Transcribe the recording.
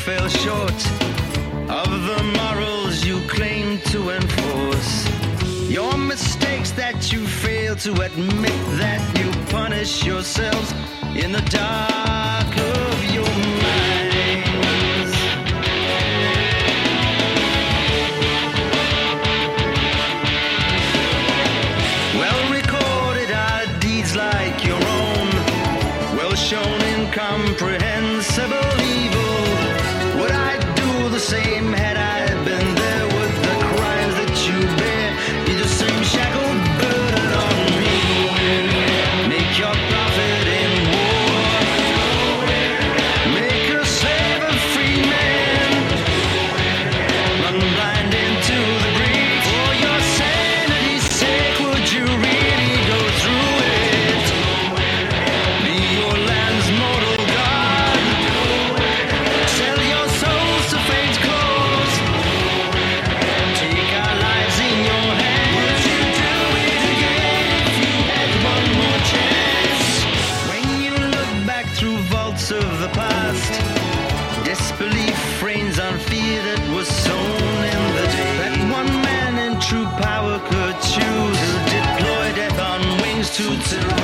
fell short of the morals you claim to enforce. Your mistakes that you fail to admit, that you punish yourselves in the dark of your minds. Well recorded are deeds like your own, well shown incomprehensible evil. Would I do the same had I been there? Would the crimes that you bear be the same shackled burden on me? Make your profit in war, make a slave a free man, run blind into the breach. For your sanity's sake, would you really go through it? Be your land's mortal god, sell your souls to fate's cause, take our lives in your hands. Would you do it again if you had one more chance? When you look back through vaults of the past, disbelief reigns on fear that was sown in the day. That one man in true power could choose to deploy death on wings to